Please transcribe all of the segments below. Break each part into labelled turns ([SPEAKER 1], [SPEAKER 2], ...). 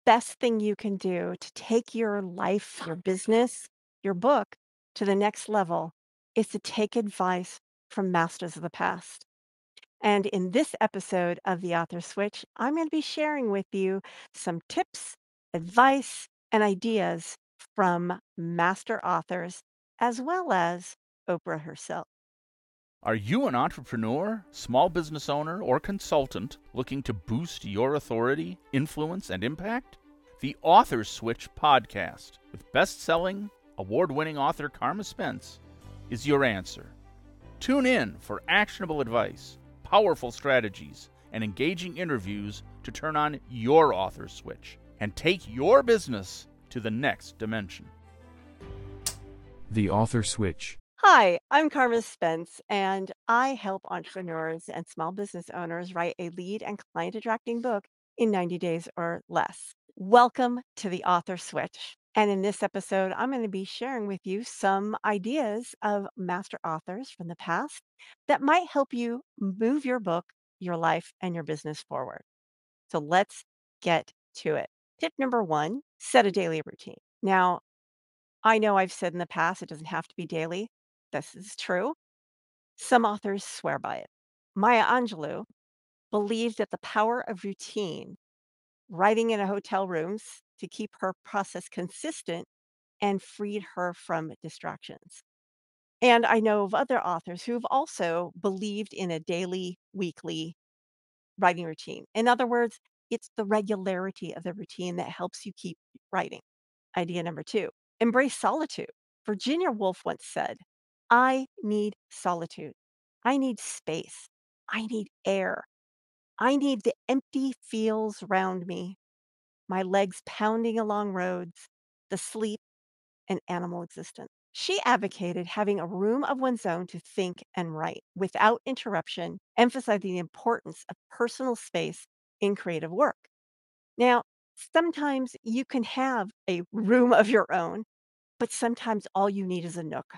[SPEAKER 1] best thing you can do to take your life, your business, your book to the next level is to take advice from masters of the past. And in this episode of The Author Switch, I'm going to be sharing with you some tips, advice, and ideas from master authors as well as Oprah herself.
[SPEAKER 2] Are you an entrepreneur, small business owner, or consultant looking to boost your authority, influence, and impact? The Author Switch podcast with best-selling, award-winning author Karma Spence is your answer. Tune in for actionable advice, powerful strategies, and engaging interviews to turn on your author switch and take your business to the next dimension.
[SPEAKER 3] The Author Switch.
[SPEAKER 1] Hi, I'm Karma Spence, and I help entrepreneurs and small business owners write a lead and client attracting book in 90 days or less. Welcome to the Author Switch. And in this episode, I'm going to be sharing with you some ideas of master authors from the past that might help you move your book, your life, and your business forward. So let's get to it. Tip number one, set a daily routine. Now, I know I've said in the past it doesn't have to be daily. This is true. Some authors swear by it. Maya Angelou believed that the power of routine, writing in a hotel rooms to keep her process consistent and freed her from distractions. And I know of other authors who've also believed in a daily, weekly writing routine. In other words, it's the regularity of the routine that helps you keep writing. Idea number two, embrace solitude. Virginia Woolf once said, I need solitude. I need space. I need air. I need the empty fields round me, my legs pounding along roads, the sleep and animal existence. She advocated having a room of one's own to think and write without interruption, emphasizing the importance of personal space in creative work. Now, sometimes you can have a room of your own, but sometimes all you need is a nook.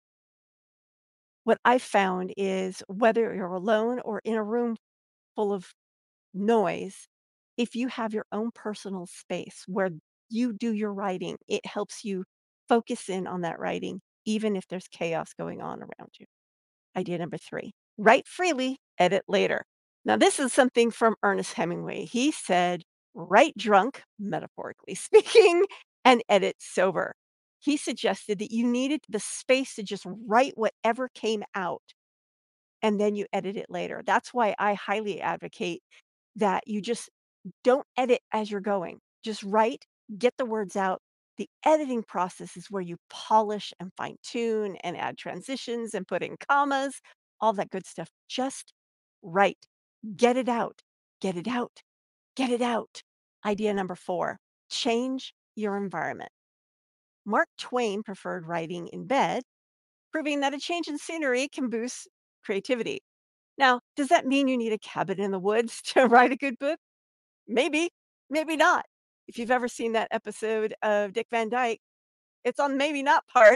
[SPEAKER 1] What I found is whether you're alone or in a room full of noise, if you have your own personal space where you do your writing, it helps you focus in on that writing, even if there's chaos going on around you. Idea number three, write freely, edit later. Now, this is something from Ernest Hemingway. He said, write drunk, metaphorically speaking, and edit sober. He suggested that you needed the space to just write whatever came out and then you edit it later. That's why I highly advocate that you just don't edit as you're going. Just write, get the words out. The editing process is where you polish and fine tune and add transitions and put in commas, all that good stuff. Just write, get it out, get it out, get it out. Idea number four, change your environment. Mark Twain preferred writing in bed, proving that a change in scenery can boost creativity. Now, does that mean you need a cabin in the woods to write a good book? Maybe, maybe not. If you've ever seen that episode of Dick Van Dyke, it's on maybe not part,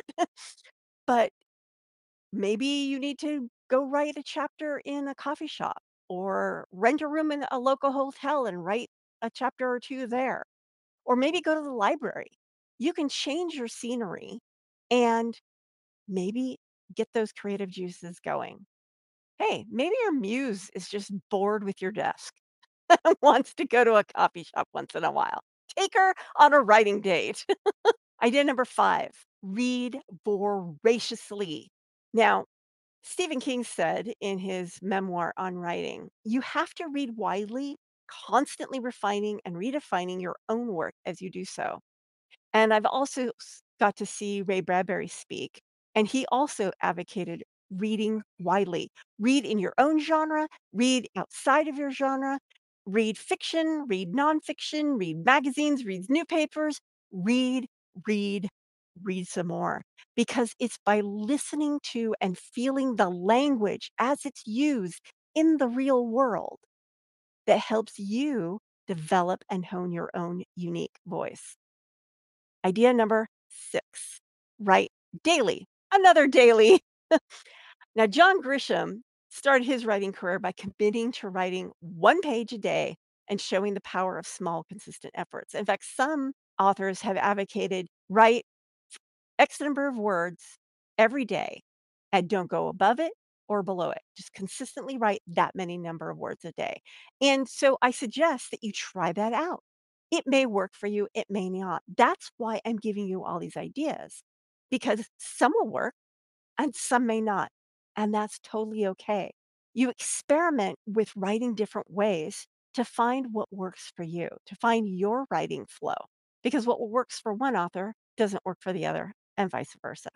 [SPEAKER 1] but maybe you need to go write a chapter in a coffee shop or rent a room in a local hotel and write a chapter or two there, or maybe go to the library. You can change your scenery and maybe get those creative juices going. Hey, maybe your muse is just bored with your desk and wants to go to a coffee shop once in a while. Take her on a writing date. Idea number five, read voraciously. Now, Stephen King said in his memoir on writing, you have to read widely, constantly refining and redefining your own work as you do so. And I've also got to see Ray Bradbury speak, and he also advocated reading widely. Read in your own genre, read outside of your genre, read fiction, read nonfiction, read magazines, read newspapers, read, read, read some more. Because it's by listening to and feeling the language as it's used in the real world that helps you develop and hone your own unique voice. Idea number six, write daily. Another daily. Now, John Grisham started his writing career by committing to writing one page a day and showing the power of small, consistent efforts. In fact, some authors have advocated write X number of words every day and don't go above it or below it. Just consistently write that many number of words a day. And so I suggest that you try that out. It may work for you, it may not. That's why I'm giving you all these ideas because some will work and some may not. And that's totally okay. You experiment with writing different ways to find what works for you, to find your writing flow, because what works for one author doesn't work for the other, and vice versa.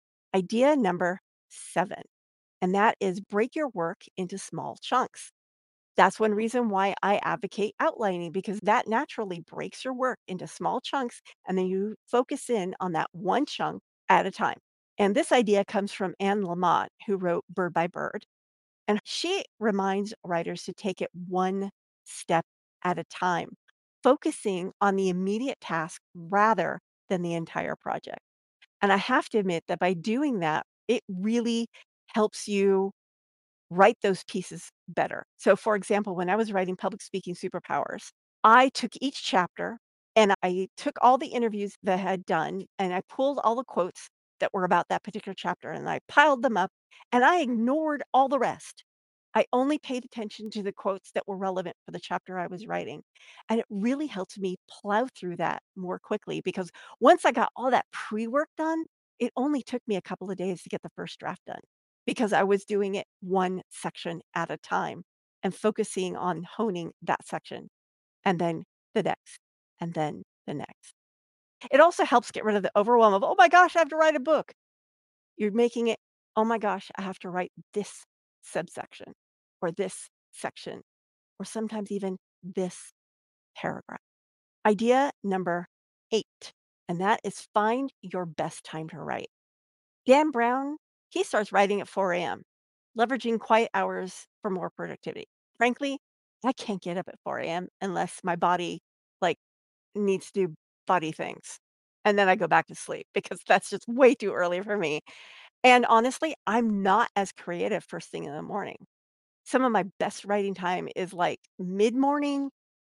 [SPEAKER 1] Idea number 7, and that is break your work into small chunks. That's one reason why I advocate outlining because that naturally breaks your work into small chunks and then you focus in on that one chunk at a time. And this idea comes from Anne Lamott, who wrote Bird by Bird. And she reminds writers to take it one step at a time, focusing on the immediate task rather than the entire project. And I have to admit that by doing that, it really helps you write those pieces better. So, for example, when I was writing Public Speaking Superpowers, I took each chapter and I took all the interviews that I had done and I pulled all the quotes that were about that particular chapter and I piled them up and I ignored all the rest. I only paid attention to the quotes that were relevant for the chapter I was writing. And it really helped me plow through that more quickly because once I got all that pre work done, it only took me a couple of days to get the first draft done because I was doing it one section at a time and focusing on honing that section and then the next and then the next. It also helps get rid of the overwhelm of, oh my gosh, I have to write a book. You're making it, oh my gosh, I have to write this subsection or this section or sometimes even this paragraph. Idea number 8, and that is find your best time to write. Dan Brown, he starts writing at 4 AM, leveraging quiet hours for more productivity. Frankly, I can't get up at 4 AM unless my body, like, needs to do body things, and then I go back to sleep because that's just way too early for me, and honestly, I'm not as creative first thing in the morning. Some of my best writing time is, like, mid-morning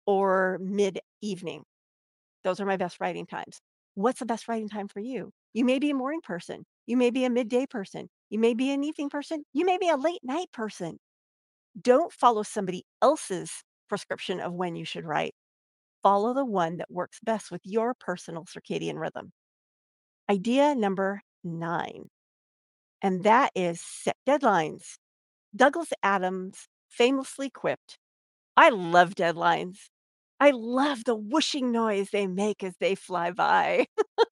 [SPEAKER 1] or mid-evening. Those are my best writing times. What's the best writing time for you? You may be a morning person. You may be a midday person. You may be an evening person. You may be a late night person. Don't follow somebody else's prescription of when you should write. Follow the one that works best with your personal circadian rhythm. Idea number 9, and that is set deadlines. Douglas Adams famously quipped, I love deadlines. I love the whooshing noise they make as they fly by.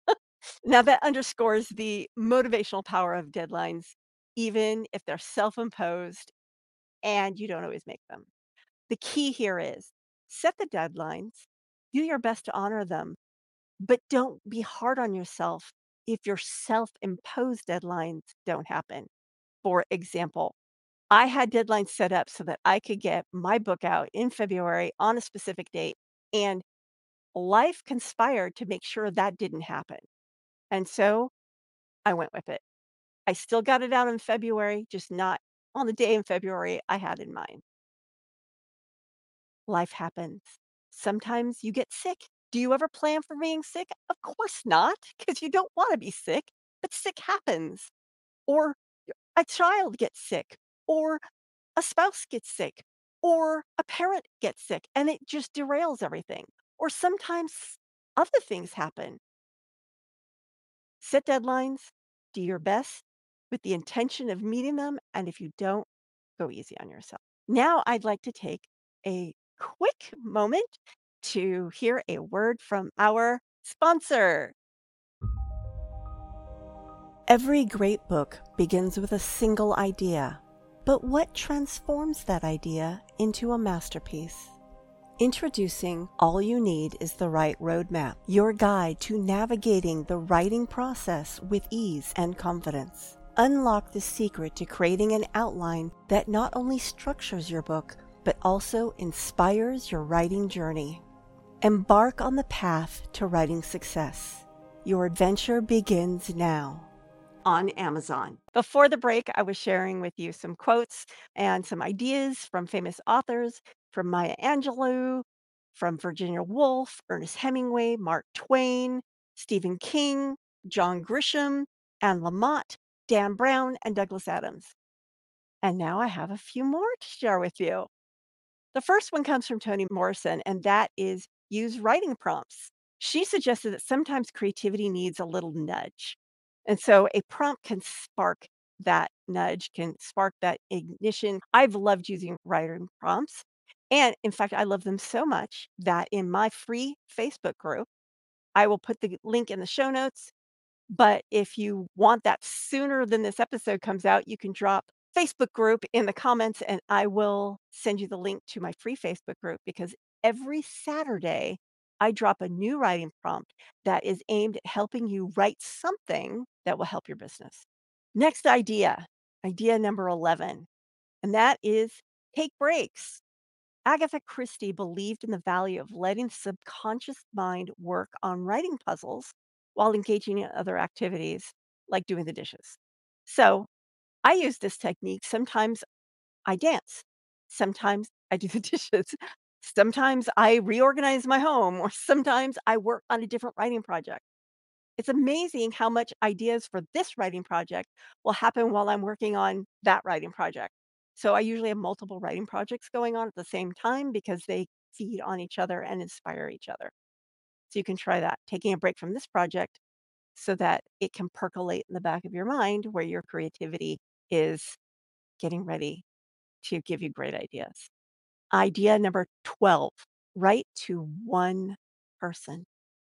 [SPEAKER 1] Now that underscores the motivational power of deadlines, even if they're self-imposed and you don't always make them. The key here is set the deadlines, do your best to honor them, but don't be hard on yourself if your self-imposed deadlines don't happen. For example, I had deadlines set up so that I could get my book out in February on a specific date, and life conspired to make sure that didn't happen. And so I went with it. I still got it out in February, just not on the day in February I had in mind. Life happens. Sometimes you get sick. Do you ever plan for being sick? Of course not, because you don't want to be sick, but sick happens. Or a child gets sick, or a spouse gets sick, or a parent gets sick, and it just derails everything. Or sometimes other things happen. Set deadlines, do your best with the intention of meeting them, and if you don't, go easy on yourself. Now, I'd like to take a quick moment to hear a word from our sponsor. Every great book begins with a single idea, but what transforms that idea into a masterpiece? Introducing All You Need is the Right Roadmap, your guide to navigating the writing process with ease and confidence. Unlock the secret to creating an outline that not only structures your book, but also inspires your writing journey. Embark on the path to writing success. Your adventure begins now. On Amazon. Before the break, I was sharing with you some quotes and some ideas from famous authors, from Maya Angelou from Virginia Woolf, Ernest Hemingway, Mark Twain, Stephen King, John Grisham, Anne Lamott, Dan Brown, and Douglas Adams. And now I have a few more to share with you. The first one comes from Toni Morrison, and that is use writing prompts. She suggested that sometimes creativity needs a little nudge. And so a prompt can spark that nudge, can spark that ignition. I've loved using writing prompts. And in fact, I love them so much that in my free Facebook group, I will put the link in the show notes. But if you want that sooner than this episode comes out, you can drop Facebook group in the comments and I will send you the link to my free Facebook group because every Saturday I drop a new writing prompt that is aimed at helping you write something that will help your business. Next idea, idea number 11, and that is take breaks. Agatha Christie believed in the value of letting the subconscious mind work on writing puzzles while engaging in other activities like doing the dishes. So I use this technique. Sometimes I dance, sometimes I do the dishes, sometimes I reorganize my home, or sometimes I work on a different writing project. It's amazing how much ideas for this writing project will happen while I'm working on that writing project. So I usually have multiple writing projects going on at the same time because they feed on each other and inspire each other. So you can try that, taking a break from this project so that it can percolate in the back of your mind where your creativity is getting ready to give you great ideas. Idea number 12, write to one person.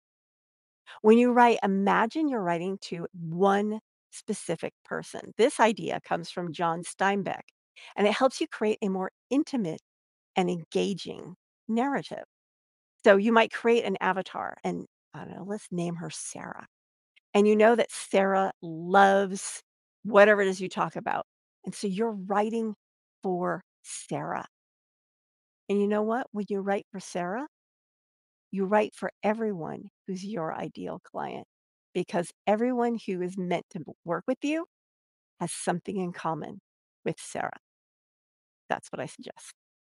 [SPEAKER 1] When you write, imagine you're writing to one specific person. This idea comes from John Steinbeck, and it helps you create a more intimate and engaging narrative. So you might create an avatar, and I don't know, let's name her Sarah. And you know that Sarah loves whatever it is you talk about. And so you're writing for Sarah. And you know what? When you write for Sarah, you write for everyone who's your ideal client because everyone who is meant to work with you has something in common with Sarah. That's what I suggest.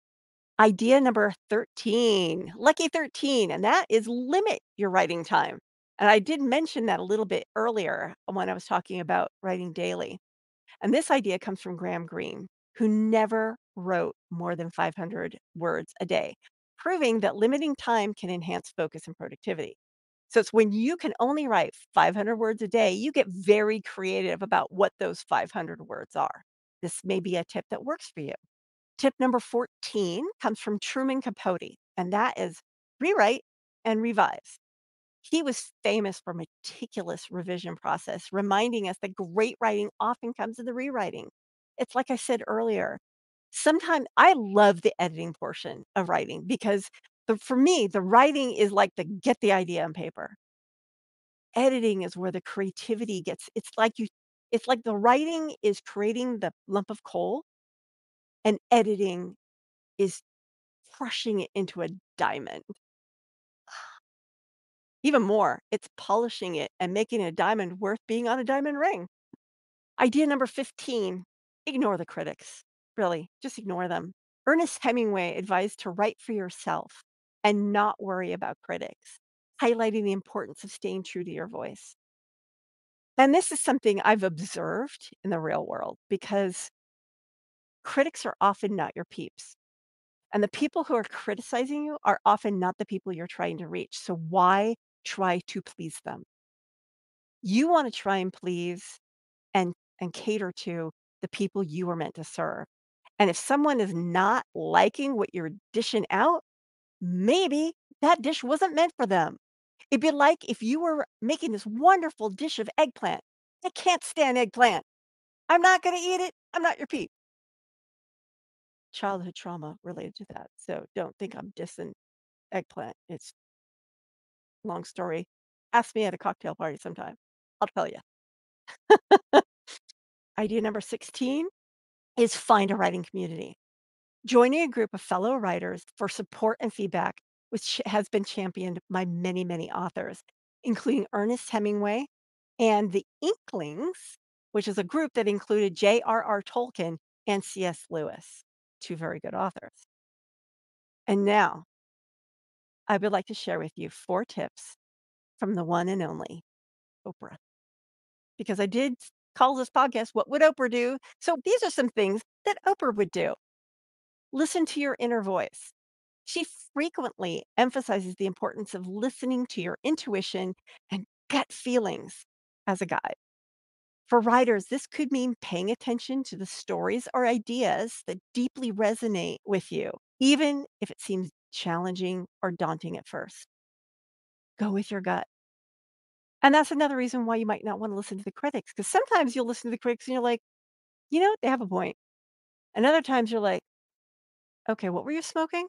[SPEAKER 1] Idea number 13, lucky 13, and that is limit your writing time. And I did mention that a little bit earlier when I was talking about writing daily. And this idea comes from Graham Greene, who never wrote more than 500 words a day, proving that limiting time can enhance focus and productivity. So it's when you can only write 500 words a day, you get very creative about what those 500 words are. This may be a tip that works for you. Tip number 14 comes from Truman Capote, and that is rewrite and revise. He was famous for meticulous revision process, reminding us that great writing often comes in the rewriting. It's like I said earlier, sometimes I love the editing portion of writing because for me, the writing is like the get the idea on paper. Editing is where the creativity gets it's like the writing is creating the lump of coal and editing is crushing it into a diamond. Even more, it's polishing it and making a diamond worth being on a diamond ring. Idea number 15, ignore the critics. Really, just ignore them. Ernest Hemingway advised to write for yourself and not worry about critics, highlighting the importance of staying true to your voice. And this is something I've observed in the real world because critics are often not your peeps. And the people who are criticizing you are often not the people you're trying to reach. So why try to please them? You want to try and please and cater to the people you were meant to serve. And if someone is not liking what you're dishing out, maybe that dish wasn't meant for them. It'd be like if you were making this wonderful dish of eggplant. I can't stand eggplant. I'm not going to eat it. I'm not your peep. Childhood trauma related to that. So don't think I'm dissing eggplant. It's a long story. Ask me at a cocktail party sometime. I'll tell you. Idea number 16 is find a writing community. Joining a group of fellow writers for support and feedback, which has been championed by many, many authors, including Ernest Hemingway and the Inklings, which is a group that included J.R.R. Tolkien and C.S. Lewis, two very good authors. And now, I would like to share with you 4 tips from the one and only Oprah. Because I did call this podcast, What Would Oprah Do? So these are some things that Oprah would do. Listen to your inner voice. She frequently emphasizes the importance of listening to your intuition and gut feelings as a guide. For writers, this could mean paying attention to the stories or ideas that deeply resonate with you, even if it seems challenging or daunting at first. Go with your gut. And that's another reason why you might not want to listen to the critics, because sometimes you'll listen to the critics and you're like, you know, they have a point. And other times you're like, okay, what were you smoking?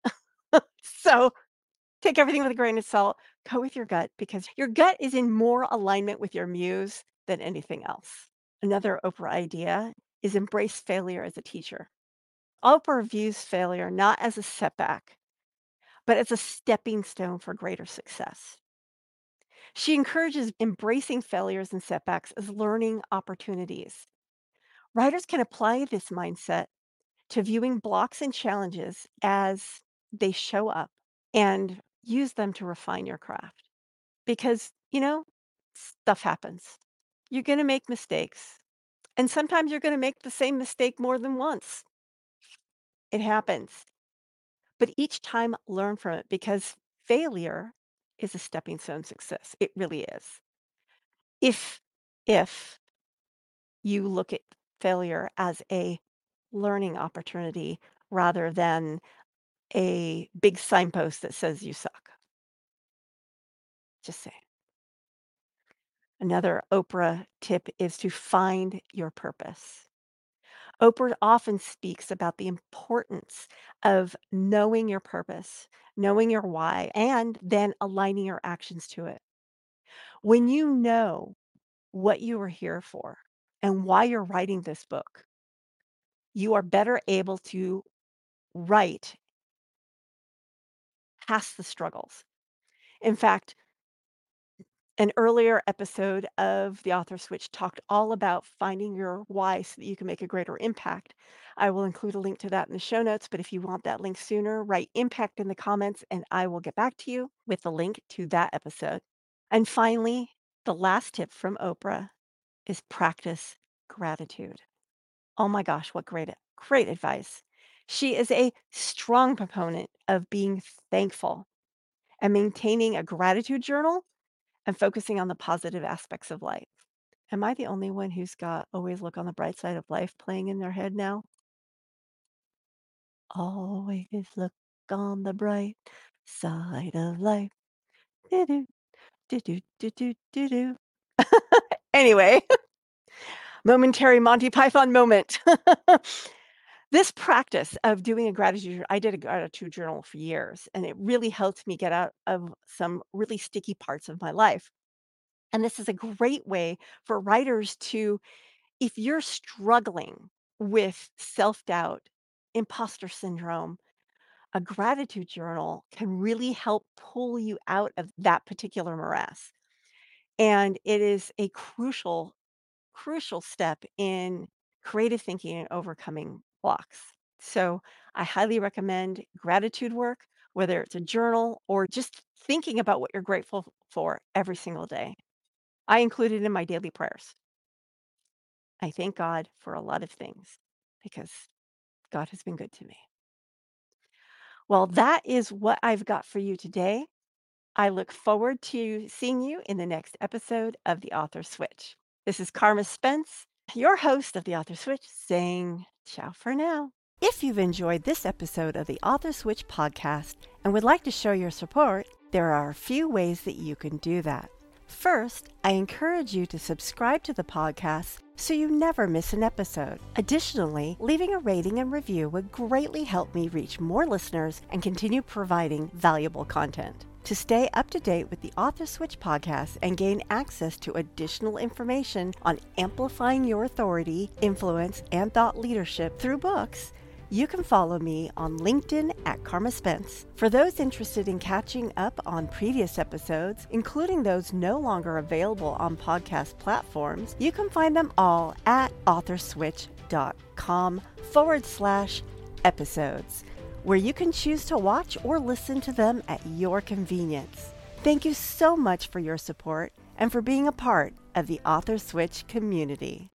[SPEAKER 1] So take everything with a grain of salt. Go with your gut because your gut is in more alignment with your muse than anything else. Another Oprah idea is embrace failure as a teacher. Oprah views failure not as a setback, but as a stepping stone for greater success. She encourages embracing failures and setbacks as learning opportunities. Writers can apply this mindset to viewing blocks and challenges as they show up and use them to refine your craft. Because, stuff happens. You're going to make mistakes. And sometimes you're going to make the same mistake more than once. It happens. But each time, learn from it because failure is a stepping stone success. It really is. If, if you look at failure as a learning opportunity rather than a big signpost that says you suck. Just say. Another Oprah tip is to find your purpose. Oprah often speaks about the importance of knowing your purpose, knowing your why, and then aligning your actions to it. When you know what you are here for and why you're writing this book, you are better able to write past the struggles. In fact, an earlier episode of The Author Switch talked all about finding your why so that you can make a greater impact. I will include a link to that in the show notes, but if you want that link sooner, write impact in the comments and I will get back to you with the link to that episode. And finally, the last tip from Oprah is practice gratitude. Oh my gosh, what great advice. She is a strong proponent of being thankful and maintaining a gratitude journal and focusing on the positive aspects of life. Am I the only one who's got always look on the bright side of life playing in their head now? Always look on the bright side of life. Do-do, do-do, do-do, do-do. Anyway, momentary Monty Python moment. This practice of doing a gratitude, I did a gratitude journal for years, and it really helped me get out of some really sticky parts of my life. And this is a great way for writers to, if you're struggling with self doubt, imposter syndrome, a gratitude journal can really help pull you out of that particular morass. And it is a crucial step in creative thinking and overcoming blocks. So I highly recommend gratitude work, whether it's a journal or just thinking about what you're grateful for every single day. I include it in my daily prayers. I thank God for a lot of things because God has been good to me. Well, that is what I've got for you today. I look forward to seeing you in the next episode of The Author Switch. This is Karma Spence, your host of The Author Switch, saying ciao for now. If you've enjoyed this episode of the Author Switch podcast and would like to show your support, there are a few ways that you can do that. First, I encourage you to subscribe to the podcast so you never miss an episode. Additionally, leaving a rating and review would greatly help me reach more listeners and continue providing valuable content. To stay up to date with the Author Switch podcast and gain access to additional information on amplifying your authority, influence, and thought leadership through books, you can follow me on LinkedIn at Karma Spence. For those interested in catching up on previous episodes, including those no longer available on podcast platforms, you can find them all at authorswitch.com/episodes. where you can choose to watch or listen to them at your convenience. Thank you so much for your support and for being a part of the Author Switch community.